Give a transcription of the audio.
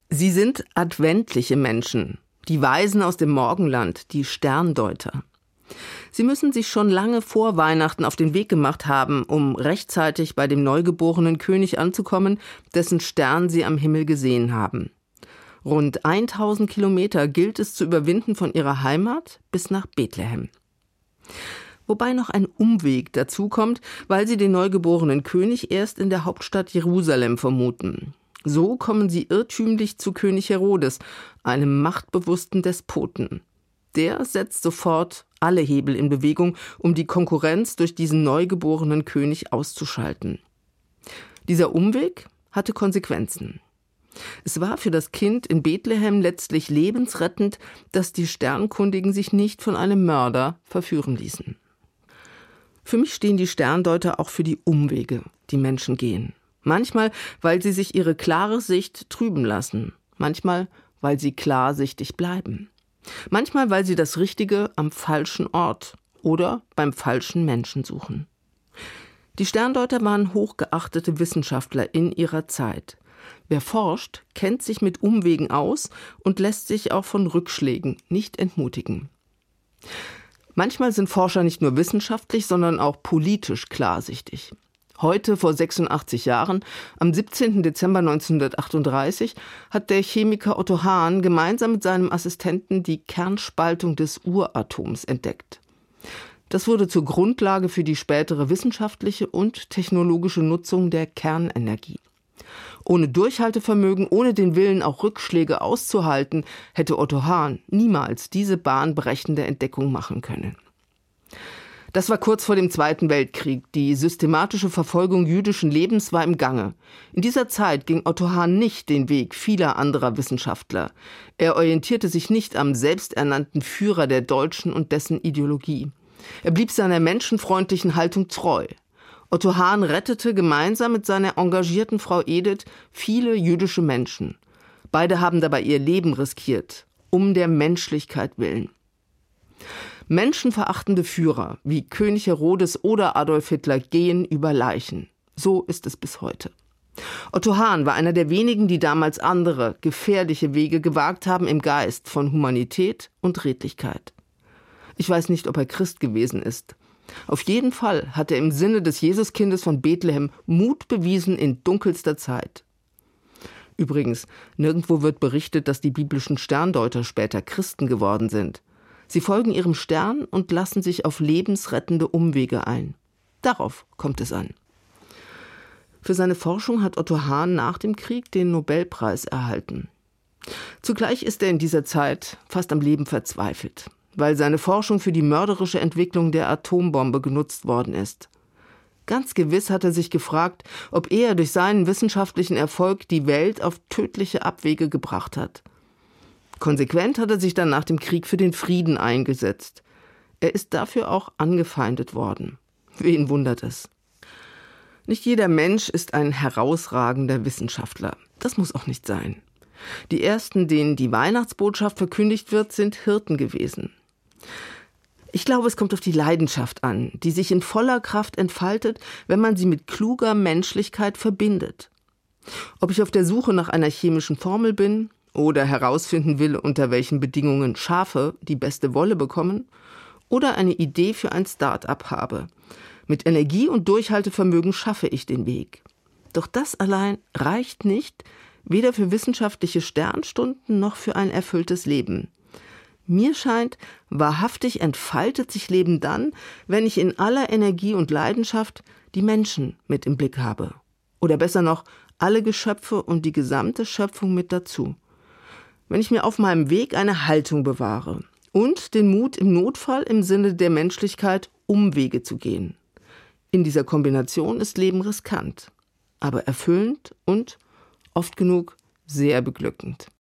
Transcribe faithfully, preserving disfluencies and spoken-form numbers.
Sie sind adventliche Menschen, die Weisen aus dem Morgenland, die Sterndeuter. Sie müssen sich schon lange vor Weihnachten auf den Weg gemacht haben, um rechtzeitig bei dem neugeborenen König anzukommen, dessen Stern sie am Himmel gesehen haben. Rund tausend Kilometer gilt es zu überwinden von ihrer Heimat bis nach Bethlehem. Wobei noch ein Umweg dazukommt, weil sie den neugeborenen König erst in der Hauptstadt Jerusalem vermuten. So kommen sie irrtümlich zu König Herodes, einem machtbewussten Despoten. Der setzt sofort alle Hebel in Bewegung, um die Konkurrenz durch diesen neugeborenen König auszuschalten. Dieser Umweg hatte Konsequenzen. Es war für das Kind in Bethlehem letztlich lebensrettend, dass die Sternkundigen sich nicht von einem Mörder verführen ließen. Für mich stehen die Sterndeuter auch für die Umwege, die Menschen gehen. Manchmal, weil sie sich ihre klare Sicht trüben lassen. Manchmal, weil sie klarsichtig bleiben. Manchmal, weil sie das Richtige am falschen Ort oder beim falschen Menschen suchen. Die Sterndeuter waren hochgeachtete Wissenschaftler in ihrer Zeit. Wer forscht, kennt sich mit Umwegen aus und lässt sich auch von Rückschlägen nicht entmutigen. Manchmal sind Forscher nicht nur wissenschaftlich, sondern auch politisch klarsichtig. Heute, vor sechsundachtzig Jahren, am siebzehnten Dezember neunzehnhundertachtunddreißig, hat der Chemiker Otto Hahn gemeinsam mit seinem Assistenten die Kernspaltung des Uratoms entdeckt. Das wurde zur Grundlage für die spätere wissenschaftliche und technologische Nutzung der Kernenergie. Ohne Durchhaltevermögen, ohne den Willen, auch Rückschläge auszuhalten, hätte Otto Hahn niemals diese bahnbrechende Entdeckung machen können. Das war kurz vor dem Zweiten Weltkrieg. Die systematische Verfolgung jüdischen Lebens war im Gange. In dieser Zeit ging Otto Hahn nicht den Weg vieler anderer Wissenschaftler. Er orientierte sich nicht am selbsternannten Führer der Deutschen und dessen Ideologie. Er blieb seiner menschenfreundlichen Haltung treu. Otto Hahn rettete gemeinsam mit seiner engagierten Frau Edith viele jüdische Menschen. Beide haben dabei ihr Leben riskiert, um der Menschlichkeit willen. Menschenverachtende Führer wie König Herodes oder Adolf Hitler gehen über Leichen. So ist es bis heute. Otto Hahn war einer der wenigen, die damals andere, gefährliche Wege gewagt haben im Geist von Humanität und Redlichkeit. Ich weiß nicht, ob er Christ gewesen ist. Auf jeden Fall hat er im Sinne des Jesuskindes von Bethlehem Mut bewiesen in dunkelster Zeit. Übrigens, nirgendwo wird berichtet, dass die biblischen Sterndeuter später Christen geworden sind. Sie folgen ihrem Stern und lassen sich auf lebensrettende Umwege ein. Darauf kommt es an. Für seine Forschung hat Otto Hahn nach dem Krieg den Nobelpreis erhalten. Zugleich ist er in dieser Zeit fast am Leben verzweifelt, weil seine Forschung für die mörderische Entwicklung der Atombombe genutzt worden ist. Ganz gewiss hat er sich gefragt, ob er durch seinen wissenschaftlichen Erfolg die Welt auf tödliche Abwege gebracht hat. Konsequent hat er sich dann nach dem Krieg für den Frieden eingesetzt. Er ist dafür auch angefeindet worden. Wen wundert es? Nicht jeder Mensch ist ein herausragender Wissenschaftler. Das muss auch nicht sein. Die ersten, denen die Weihnachtsbotschaft verkündigt wird, sind Hirten gewesen. Ich glaube, es kommt auf die Leidenschaft an, die sich in voller Kraft entfaltet, wenn man sie mit kluger Menschlichkeit verbindet. Ob ich auf der Suche nach einer chemischen Formel bin oder herausfinden will, unter welchen Bedingungen Schafe die beste Wolle bekommen, oder eine Idee für ein Start-up habe. Mit Energie und Durchhaltevermögen schaffe ich den Weg. Doch das allein reicht nicht, weder für wissenschaftliche Sternstunden noch für ein erfülltes Leben. Mir scheint, wahrhaftig entfaltet sich Leben dann, wenn ich in aller Energie und Leidenschaft die Menschen mit im Blick habe. Oder besser noch, alle Geschöpfe und die gesamte Schöpfung mit dazu. Wenn ich mir auf meinem Weg eine Haltung bewahre und den Mut, im Notfall im Sinne der Menschlichkeit Umwege zu gehen. In dieser Kombination ist Leben riskant, aber erfüllend und oft genug sehr beglückend.